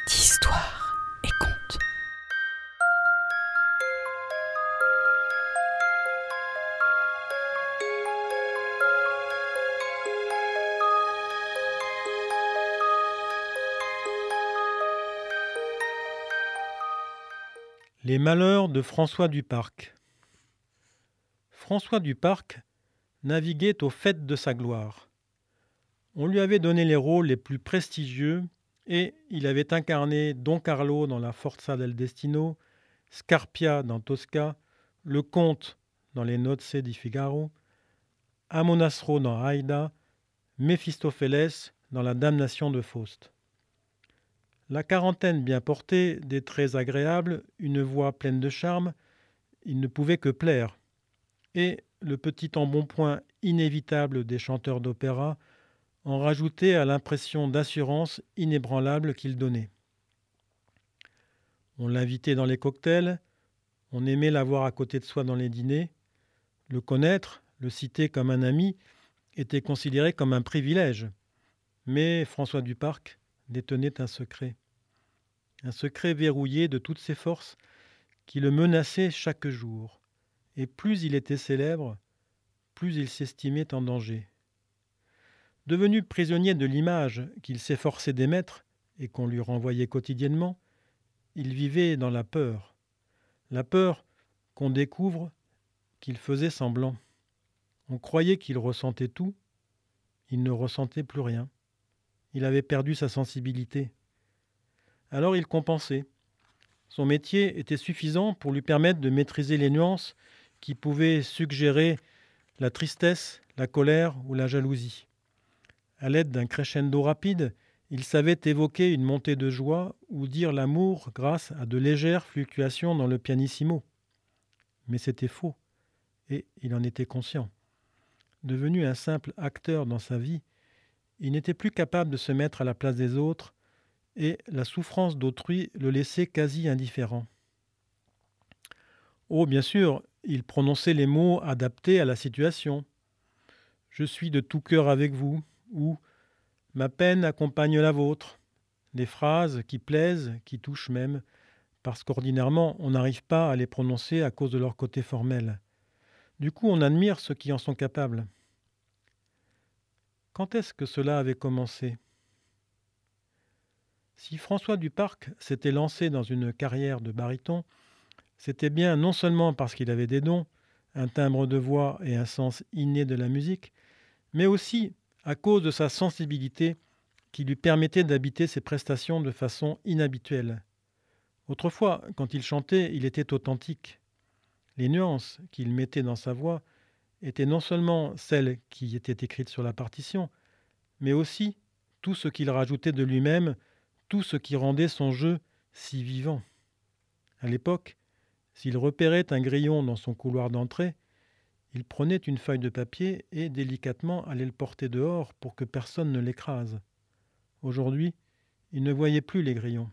d'histoire et contes. Les malheurs de François Duparc. François Duparc naviguait au faîte de sa gloire. On lui avait donné les rôles les plus prestigieux et il avait incarné Don Carlo dans la Forza del Destino, Scarpia dans Tosca, le comte dans les Nozze di Figaro, Amonasro dans Aïda, Méphistophélès dans la Damnation de Faust. La quarantaine bien portée, des traits agréables, une voix pleine de charme, il ne pouvait que plaire. Et le petit embonpoint inévitable des chanteurs d'opéra en rajoutait à l'impression d'assurance inébranlable qu'il donnait. On l'invitait dans les cocktails, on aimait l'avoir à côté de soi dans les dîners. Le connaître, le citer comme un ami, était considéré comme un privilège. Mais François Duparc détenait un secret verrouillé de toutes ses forces qui le menaçait chaque jour. Et plus il était célèbre, plus il s'estimait en danger. Devenu prisonnier de l'image qu'il s'efforçait d'émettre et qu'on lui renvoyait quotidiennement, il vivait dans la peur qu'on découvre qu'il faisait semblant. On croyait qu'il ressentait tout, il ne ressentait plus rien. Il avait perdu sa sensibilité. Alors il compensait. Son métier était suffisant pour lui permettre de maîtriser les nuances qui pouvaient suggérer la tristesse, la colère ou la jalousie. À l'aide d'un crescendo rapide, il savait évoquer une montée de joie ou dire l'amour grâce à de légères fluctuations dans le pianissimo. Mais c'était faux, et il en était conscient. Devenu un simple acteur dans sa vie, il n'était plus capable de se mettre à la place des autres, et la souffrance d'autrui le laissait quasi indifférent. Oh, bien sûr, il prononçait les mots adaptés à la situation. « Je suis de tout cœur avec vous » ou « Ma peine accompagne la vôtre », des phrases qui plaisent, qui touchent même, parce qu'ordinairement on n'arrive pas à les prononcer à cause de leur côté formel. Du coup, on admire ceux qui en sont capables. Quand est-ce que cela avait commencé ? Si François Duparc s'était lancé dans une carrière de baryton, c'était bien non seulement parce qu'il avait des dons, un timbre de voix et un sens inné de la musique, mais aussi à cause de sa sensibilité qui lui permettait d'habiter ses prestations de façon inhabituelle. Autrefois, quand il chantait, il était authentique. Les nuances qu'il mettait dans sa voix étaient non seulement celles qui étaient écrites sur la partition, mais aussi tout ce qu'il rajoutait de lui-même, tout ce qui rendait son jeu si vivant. À l'époque, s'il repérait un grillon dans son couloir d'entrée, il prenait une feuille de papier et délicatement allait le porter dehors pour que personne ne l'écrase. Aujourd'hui, il ne voyait plus les grillons.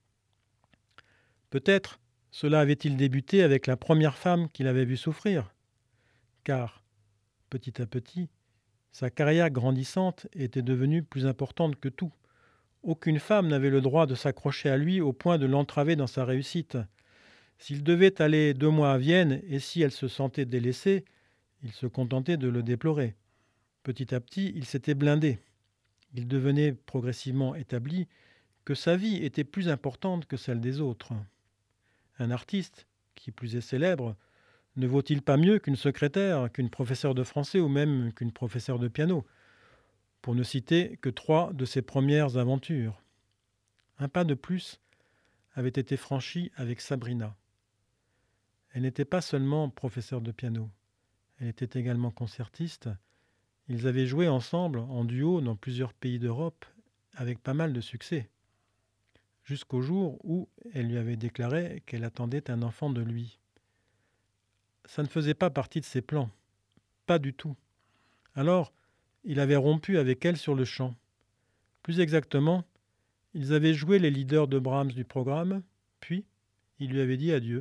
Peut-être cela avait-il débuté avec la première femme qu'il avait vue souffrir, car, petit à petit, sa carrière grandissante était devenue plus importante que tout. Aucune femme n'avait le droit de s'accrocher à lui au point de l'entraver dans sa réussite. S'il devait aller 2 mois à Vienne et si elle se sentait délaissée, il se contentait de le déplorer. Petit à petit, il s'était blindé. Il devenait progressivement établi que sa vie était plus importante que celle des autres. Un artiste, qui plus est célèbre, ne vaut-il pas mieux qu'une secrétaire, qu'une professeure de français ou même qu'une professeure de piano, pour ne citer que 3 de ses premières aventures. Un pas de plus avait été franchi avec Sabrina. Elle n'était pas seulement professeure de piano, elle était également concertiste. Ils avaient joué ensemble en duo dans plusieurs pays d'Europe avec pas mal de succès, jusqu'au jour où elle lui avait déclaré qu'elle attendait un enfant de lui. Ça ne faisait pas partie de ses plans, pas du tout. Alors, il avait rompu avec elle sur le champ. Plus exactement, ils avaient joué les leaders de Brahms du programme, puis il lui avait dit adieu.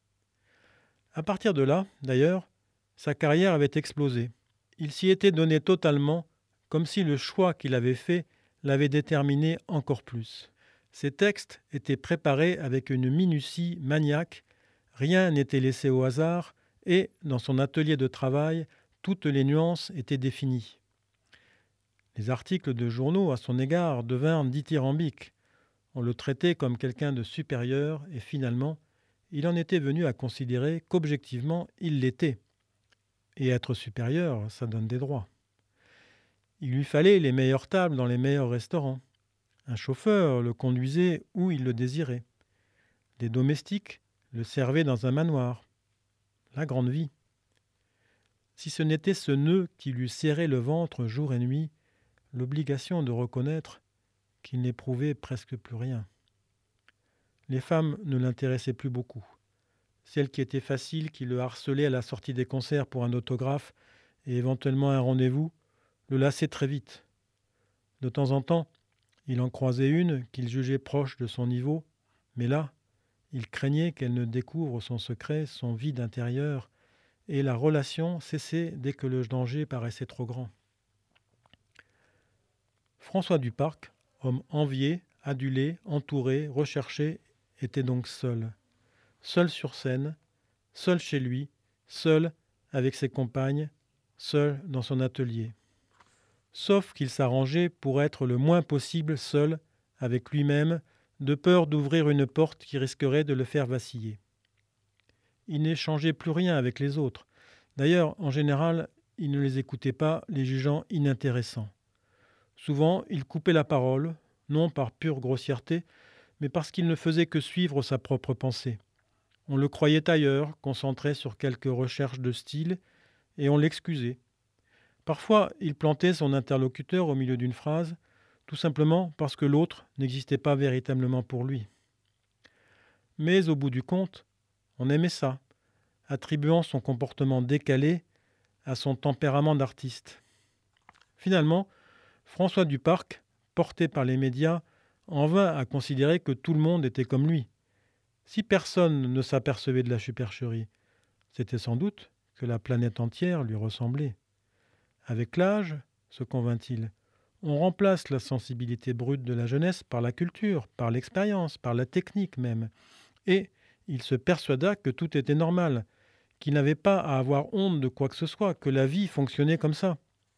À partir de là, d'ailleurs, sa carrière avait explosé. Il s'y était donné totalement, comme si le choix qu'il avait fait l'avait déterminé encore plus. Ces textes étaient préparés avec une minutie maniaque, rien n'était laissé au hasard, et, dans son atelier de travail, toutes les nuances étaient définies. Les articles de journaux à son égard devinrent dithyrambiques. On le traitait comme quelqu'un de supérieur, et finalement, il en était venu à considérer qu'objectivement, il l'était. Et être supérieur, ça donne des droits. Il lui fallait les meilleures tables dans les meilleurs restaurants. Un chauffeur le conduisait où il le désirait. Des domestiques le servaient dans un manoir. La grande vie. Si ce n'était ce nœud qui lui serrait le ventre jour et nuit, l'obligation de reconnaître qu'il n'éprouvait presque plus rien. Les femmes ne l'intéressaient plus beaucoup. Celles qui étaient faciles, qui le harcelaient à la sortie des concerts pour un autographe et éventuellement un rendez-vous, le lassaient très vite. De temps en temps, il en croisait une qu'il jugeait proche de son niveau, mais là, il craignait qu'elle ne découvre son secret, son vide intérieur, et la relation cessait dès que le danger paraissait trop grand. François Duparc, homme envié, adulé, entouré, recherché, était donc seul. Seul sur scène, seul chez lui, seul avec ses compagnes, seul dans son atelier. Sauf qu'il s'arrangeait pour être le moins possible seul avec lui-même, de peur d'ouvrir une porte qui risquerait de le faire vaciller. Il n'échangeait plus rien avec les autres. D'ailleurs, en général, il ne les écoutait pas, les jugeant inintéressants. Souvent, il coupait la parole, non par pure grossièreté, mais parce qu'il ne faisait que suivre sa propre pensée. On le croyait ailleurs, concentré sur quelques recherches de style, et on l'excusait. Parfois, il plantait son interlocuteur au milieu d'une phrase, tout simplement parce que l'autre n'existait pas véritablement pour lui. Mais au bout du compte, on aimait ça, attribuant son comportement décalé à son tempérament d'artiste. Finalement, François Duparc, porté par les médias, en vint à considérer que tout le monde était comme lui. Si personne ne s'apercevait de la supercherie, c'était sans doute que la planète entière lui ressemblait. Avec l'âge, se convint-il, on remplace la sensibilité brute de la jeunesse par la culture, par l'expérience, par la technique même. Et il se persuada que tout était normal, qu'il n'avait pas à avoir honte de quoi que ce soit, que la vie fonctionnait comme ça.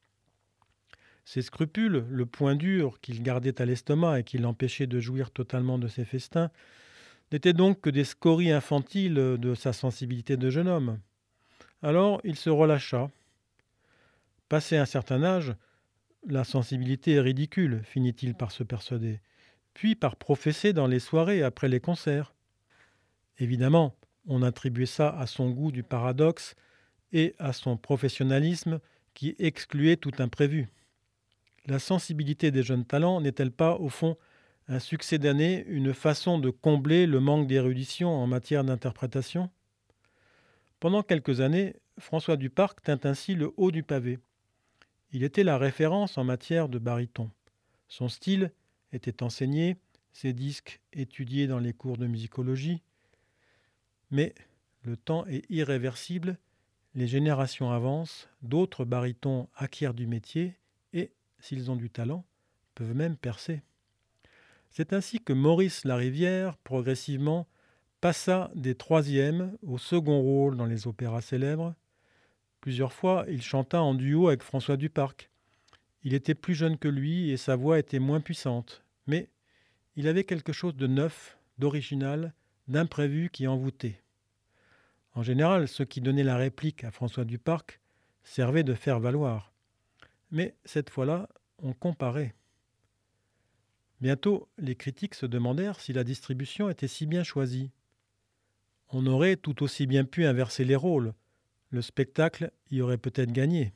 Ses scrupules, le point dur qu'il gardait à l'estomac et qui l'empêchait de jouir totalement de ses festins, n'étaient donc que des scories infantiles de sa sensibilité de jeune homme. Alors il se relâcha. Passé un certain âge, la sensibilité est ridicule, finit-il par se persuader, puis par professer dans les soirées après les concerts. Évidemment, on attribuait ça à son goût du paradoxe et à son professionnalisme qui excluait tout imprévu. La sensibilité des jeunes talents n'est-elle pas, au fond, un succès d'année, une façon de combler le manque d'érudition en matière d'interprétation ? Pendant quelques années, François Duparc tint ainsi le haut du pavé. Il était la référence en matière de baryton. Son style était enseigné, ses disques étudiés dans les cours de musicologie. Mais le temps est irréversible, les générations avancent, d'autres barytons acquièrent du métier et, s'ils ont du talent, peuvent même percer. C'est ainsi que Maurice Larivière, progressivement, passa des troisièmes au second rôle dans les opéras célèbres. Plusieurs fois, il chanta en duo avec François Duparc. Il était plus jeune que lui et sa voix était moins puissante, mais il avait quelque chose de neuf, d'original, d'imprévu qui envoûtait. En général, ceux qui donnaient la réplique à François Duparc servaient de faire valoir. Mais cette fois-là, on comparait. Bientôt, les critiques se demandèrent si la distribution était si bien choisie. On aurait tout aussi bien pu inverser les rôles. Le spectacle y aurait peut-être gagné.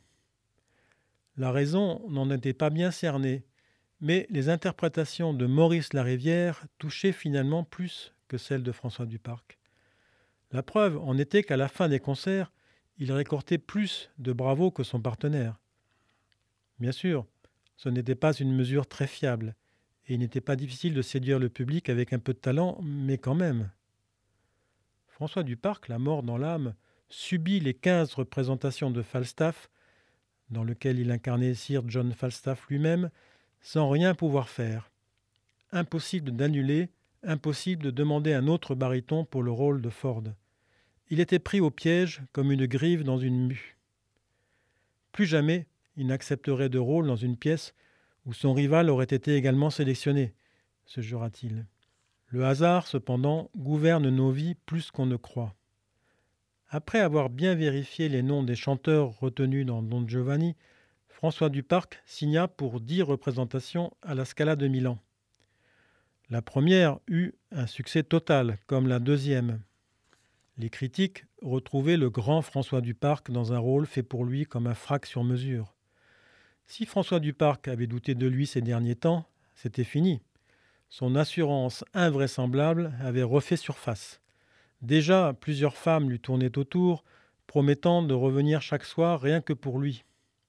La raison n'en était pas bien cernée, mais les interprétations de Maurice Larivière touchaient finalement plus que celles de François Duparc. La preuve en était qu'à la fin des concerts, il récoltait plus de bravos que son partenaire. Bien sûr, ce n'était pas une mesure très fiable, et il n'était pas difficile de séduire le public avec un peu de talent, mais quand même. François Duparc, la mort dans l'âme, subit les 15 représentations de Falstaff, dans lesquelles il incarnait Sir John Falstaff lui-même, sans rien pouvoir faire. impossible d'annuler, impossible de demander un autre baryton pour le rôle de Ford. Il était pris au piège comme une grive dans une mue. Plus jamais il n'accepterait de rôle dans une pièce où son rival aurait été également sélectionné, se jura-t-il. Le hasard, cependant, gouverne nos vies plus qu'on ne croit. Après avoir bien vérifié les noms des chanteurs retenus dans Don Giovanni, François Duparc signa pour 10 représentations à la Scala de Milan. La première eut un succès total, comme la deuxième. Les critiques retrouvaient le grand François Duparc dans un rôle fait pour lui comme un frac sur mesure. Si François Duparc avait douté de lui ces derniers temps, c'était fini. Son assurance invraisemblable avait refait surface. Déjà, plusieurs femmes lui tournaient autour, promettant de revenir chaque soir rien que pour lui.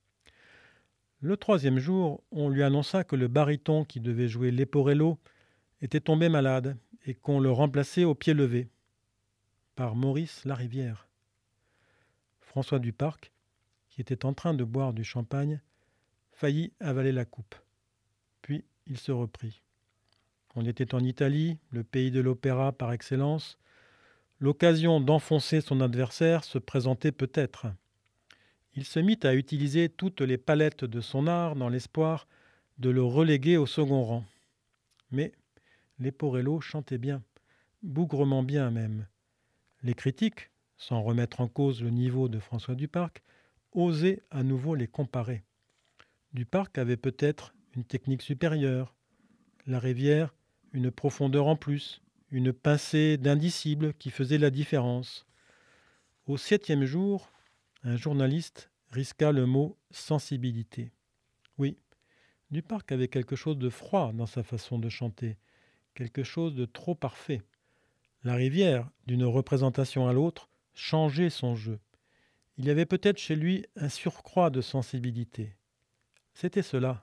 Le troisième jour, on lui annonça que le baryton qui devait jouer Leporello était tombé malade et qu'on le remplaçait au pied levé par Maurice Larivière. François Duparc, qui était en train de boire du champagne, faillit avaler la coupe. Puis il se reprit. On était en Italie, le pays de l'opéra par excellence. L'occasion d'enfoncer son adversaire se présentait peut-être. Il se mit à utiliser toutes les palettes de son art dans l'espoir de le reléguer au second rang. Mais Leporello chantait bien, bougrement bien même. Les critiques, sans remettre en cause le niveau de François Duparc, osaient à nouveau les comparer. Duparc avait peut-être une technique supérieure, Larivière une profondeur en plus, une pincée d'indicible qui faisait la différence. Au 7e jour, un journaliste risqua le mot « sensibilité ». Oui, Duparc avait quelque chose de froid dans sa façon de chanter, quelque chose de trop parfait. Larivière, d'une représentation à l'autre, changeait son jeu. Il y avait peut-être chez lui un surcroît de sensibilité. C'était cela.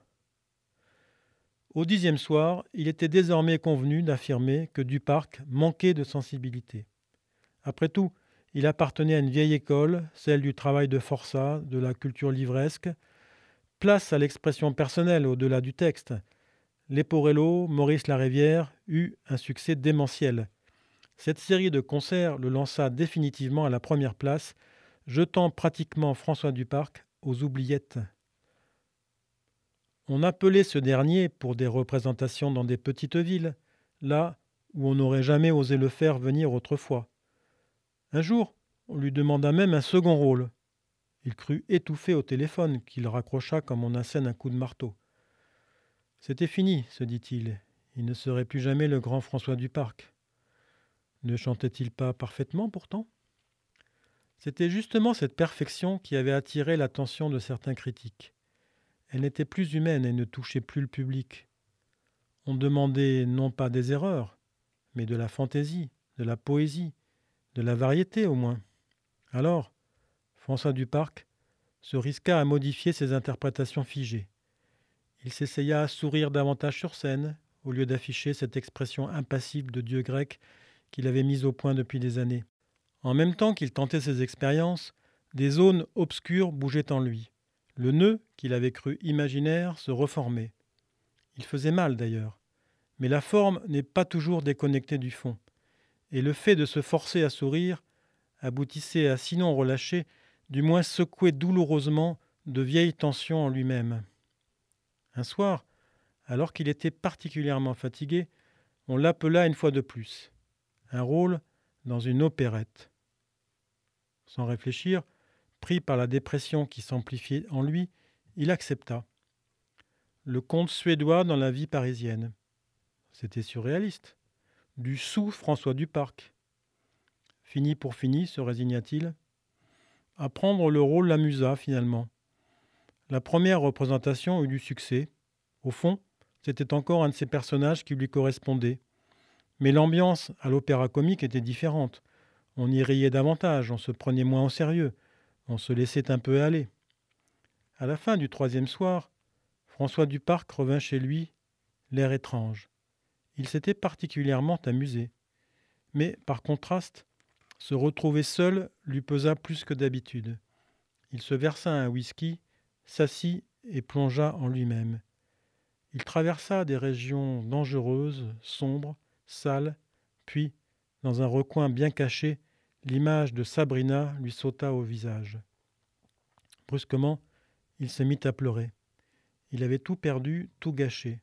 Au 10e soir, il était désormais convenu d'affirmer que Duparc manquait de sensibilité. Après tout, il appartenait à une vieille école, celle du travail de forçat, de la culture livresque. Place à l'expression personnelle au-delà du texte. Leporello, Maurice Larivière eut un succès démentiel. Cette série de concerts le lança définitivement à la première place, jetant pratiquement François Duparc aux oubliettes. On appelait ce dernier pour des représentations dans des petites villes, là où on n'aurait jamais osé le faire venir autrefois. Un jour, on lui demanda même un second rôle. Il crut étouffé au téléphone, qu'il raccrocha comme on assène un coup de marteau. C'était fini, se dit-il. Il ne serait plus jamais le grand François Duparc. Ne chantait-il pas parfaitement pourtant ? C'était justement cette perfection qui avait attiré l'attention de certains critiques. Elle n'était plus humaine et ne touchait plus le public. On demandait non pas des erreurs, mais de la fantaisie, de la poésie, de la variété au moins. Alors, François Duparc se risqua à modifier ses interprétations figées. Il s'essaya à sourire davantage sur scène, au lieu d'afficher cette expression impassible de dieu grec qu'il avait mise au point depuis des années. En même temps qu'il tentait ses expériences, des zones obscures bougeaient en lui. Le nœud qu'il avait cru imaginaire se reformait. Il faisait mal d'ailleurs, mais la forme n'est pas toujours déconnectée du fond, et le fait de se forcer à sourire aboutissait à sinon relâcher, du moins secouer douloureusement de vieilles tensions en lui-même. Un soir, alors qu'il était particulièrement fatigué, on l'appela une fois de plus. Un rôle dans une opérette. Sans réfléchir, pris par la dépression qui s'amplifiait en lui, il accepta. Le conte suédois dans la vie parisienne. C'était surréaliste. Du sous-François Duparc. Fini pour fini, se résigna-t-il. Apprendre le rôle l'amusa finalement. La première représentation eut du succès. Au fond, c'était encore un de ces personnages qui lui correspondait. Mais l'ambiance à l'opéra-comique était différente. On y riait davantage, on se prenait moins au sérieux, on se laissait un peu aller. À la fin du 3e soir, François Duparc revint chez lui, l'air étrange. Il s'était particulièrement amusé. Mais, par contraste, se retrouver seul lui pesa plus que d'habitude. Il se versa un whisky, s'assit et plongea en lui-même. Il traversa des régions dangereuses, sombres, sales, puis, dans un recoin bien caché, l'image de Sabrina lui sauta au visage. Brusquement, il se mit à pleurer. Il avait tout perdu, tout gâché.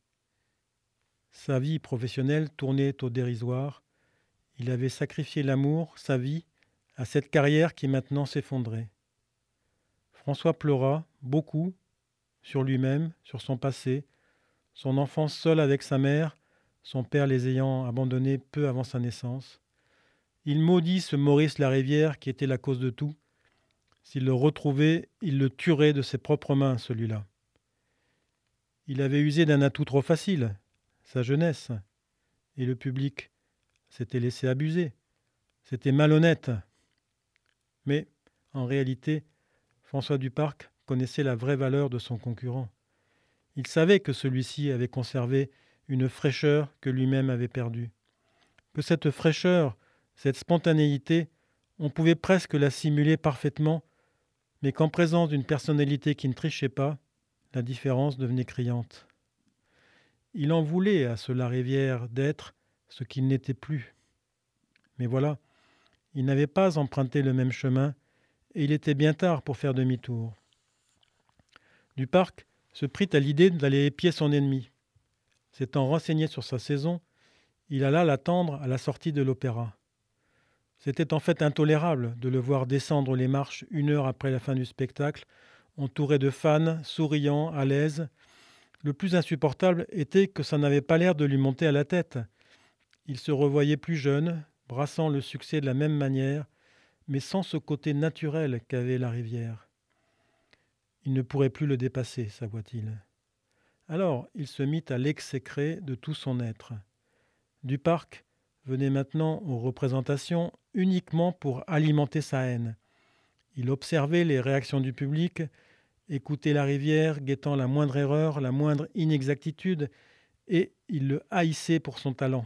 Sa vie professionnelle tournait au dérisoire. Il avait sacrifié l'amour, sa vie, à cette carrière qui maintenant s'effondrait. François pleura beaucoup sur lui-même, sur son passé, son enfance seule avec sa mère, son père les ayant abandonnés peu avant sa naissance. Il maudit ce Maurice Larivière qui était la cause de tout. S'il le retrouvait, il le tuerait de ses propres mains, celui-là. Il avait usé d'un atout trop facile, sa jeunesse, et le public s'était laissé abuser. C'était malhonnête. Mais, en réalité, François Duparc connaissait la vraie valeur de son concurrent. Il savait que celui-ci avait conservé une fraîcheur que lui-même avait perdue. Que cette fraîcheur, cette spontanéité, on pouvait presque la simuler parfaitement, mais qu'en présence d'une personnalité qui ne trichait pas, la différence devenait criante. Il en voulait à ce Larivière d'être ce qu'il n'était plus. Mais voilà, il n'avait pas emprunté le même chemin, et il était bien tard pour faire demi-tour. Duparc se prit à l'idée d'aller épier son ennemi. S'étant renseigné sur sa saison, il alla l'attendre à la sortie de l'opéra. C'était en fait intolérable de le voir descendre les marches 1 heure après la fin du spectacle, entouré de fans, souriant, à l'aise. Le plus insupportable était que ça n'avait pas l'air de lui monter à la tête. Il se revoyait plus jeune, brassant le succès de la même manière, mais sans ce côté naturel qu'avait Larivière. Il ne pourrait plus le dépasser, s'avoua-t-il. Alors il se mit à l'exécrer de tout son être. Duparc venait maintenant aux représentations uniquement pour alimenter sa haine. Il observait les réactions du public, écoutait Larivière guettant la moindre erreur, la moindre inexactitude, et il le haïssait pour son talent.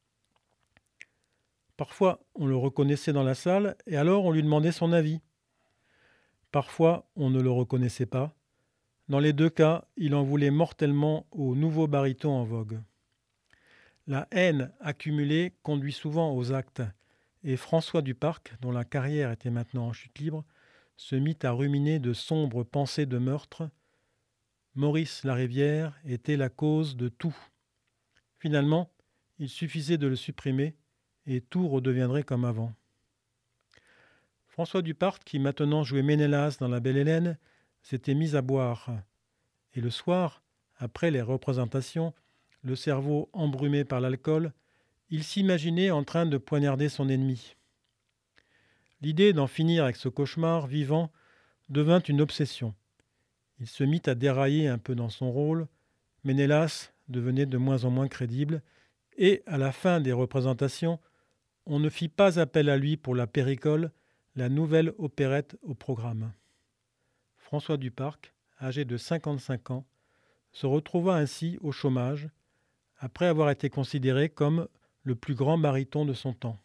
Parfois, on le reconnaissait dans la salle, et alors on lui demandait son avis. Parfois, on ne le reconnaissait pas. Dans les 2 cas, il en voulait mortellement au nouveau baryton en vogue. La haine accumulée conduit souvent aux actes, et François Duparc, dont la carrière était maintenant en chute libre, se mit à ruminer de sombres pensées de meurtre. Maurice Larivière était la cause de tout. Finalement, il suffisait de le supprimer, et tout redeviendrait comme avant. François Duparc, qui maintenant jouait Ménélas dans La Belle Hélène, s'était mis à boire. Et le soir, après les représentations, le cerveau embrumé par l'alcool, il s'imaginait en train de poignarder son ennemi. L'idée d'en finir avec ce cauchemar vivant devint une obsession. Il se mit à dérailler un peu dans son rôle, Ménélas devenait de moins en moins crédible, et à la fin des représentations, on ne fit pas appel à lui pour la Péricole, la nouvelle opérette au programme. François Duparc, âgé de 55 ans, se retrouva ainsi au chômage, après avoir été considéré comme le plus grand baryton de son temps.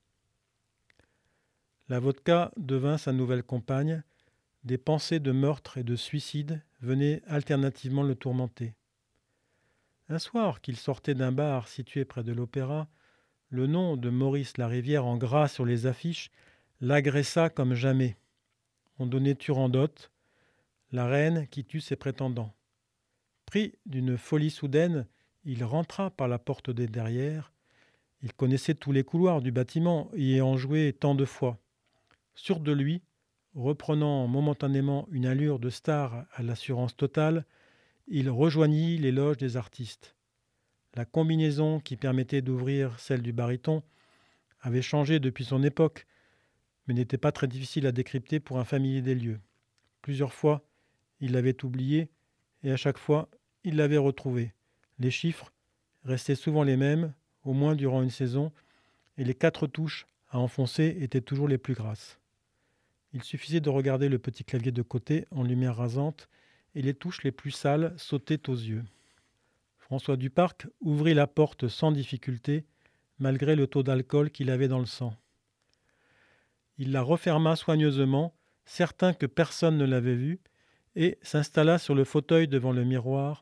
La vodka devint sa nouvelle compagne, des pensées de meurtre et de suicide venaient alternativement le tourmenter. Un soir qu'il sortait d'un bar situé près de l'opéra, le nom de Maurice Larivière en gras sur les affiches l'agressa comme jamais. On donnait Turandot, la reine qui tue ses prétendants. Pris d'une folie soudaine, il rentra par la porte des derrière. Il connaissait tous les couloirs du bâtiment, y ayant joué tant de fois. Sûr de lui, reprenant momentanément une allure de star à l'assurance totale, il rejoignit les loges des artistes. La combinaison qui permettait d'ouvrir celle du baryton avait changé depuis son époque, mais n'était pas très difficile à décrypter pour un familier des lieux. Plusieurs fois, il l'avait oublié, et à chaque fois, il l'avait retrouvé. Les chiffres restaient souvent les mêmes, au moins durant une saison, et les 4 touches à enfoncer étaient toujours les plus grasses. Il suffisait de regarder le petit clavier de côté en lumière rasante, et les touches les plus sales sautaient aux yeux. François Duparc ouvrit la porte sans difficulté, malgré le taux d'alcool qu'il avait dans le sang. Il la referma soigneusement, certain que personne ne l'avait vu, et s'installa sur le fauteuil devant le miroir,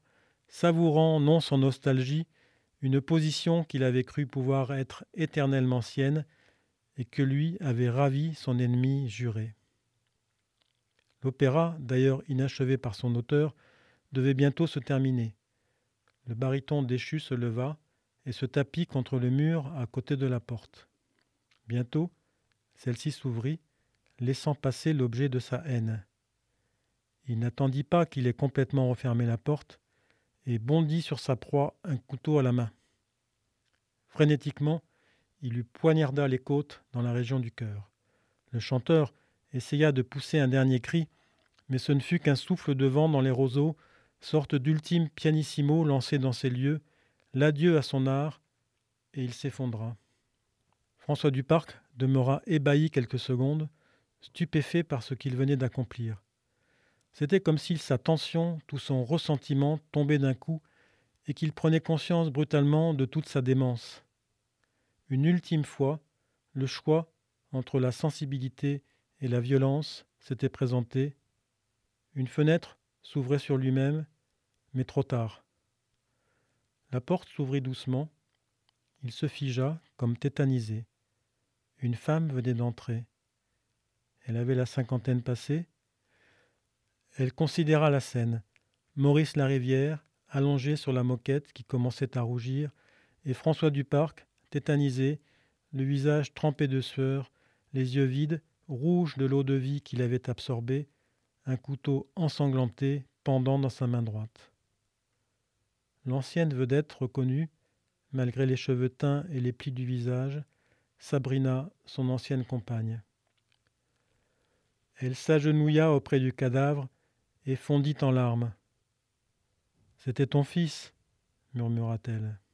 savourant, non sans nostalgie, une position qu'il avait cru pouvoir être éternellement sienne et que lui avait ravi son ennemi juré. L'opéra, d'ailleurs inachevé par son auteur, devait bientôt se terminer. Le baryton déchu se leva et se tapit contre le mur à côté de la porte. Bientôt, celle-ci s'ouvrit, laissant passer l'objet de sa haine. Il n'attendit pas qu'il ait complètement refermé la porte et bondit sur sa proie, un couteau à la main. Frénétiquement, il lui poignarda les côtes dans la région du cœur. Le chanteur essaya de pousser un dernier cri, mais ce ne fut qu'un souffle de vent dans les roseaux, sorte d'ultime pianissimo lancé dans ces lieux, l'adieu à son art, et il s'effondra. François Duparc demeura ébahi quelques secondes, stupéfait par ce qu'il venait d'accomplir. C'était comme si sa tension, tout son ressentiment tombaient d'un coup et qu'il prenait conscience brutalement de toute sa démence. Une ultime fois, le choix entre la sensibilité et la violence s'était présenté. Une fenêtre s'ouvrait sur lui-même, mais trop tard. La porte s'ouvrit doucement. Il se figea comme tétanisé. Une femme venait d'entrer. Elle avait la cinquantaine passée. Elle considéra la scène. Maurice Larivière, allongé sur la moquette qui commençait à rougir, et François Duparc, tétanisé, le visage trempé de sueur, les yeux vides, rouges de l'eau-de-vie qu'il avait absorbée, un couteau ensanglanté pendant dans sa main droite. L'ancienne vedette reconnut, malgré les cheveux teints et les plis du visage, Sabrina, son ancienne compagne. Elle s'agenouilla auprès du cadavre et fondit en larmes. « C'était ton fils, murmura-t-elle.